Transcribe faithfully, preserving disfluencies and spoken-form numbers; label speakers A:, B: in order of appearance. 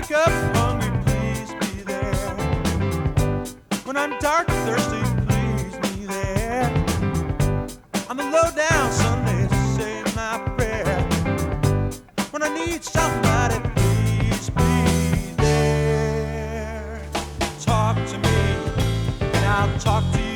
A: wake up hungry, please be there. When I'm dark and thirsty, please be there. On the low down Sunday, say my prayer. When I need somebody, please be there. Talk to me, and I'll talk to you.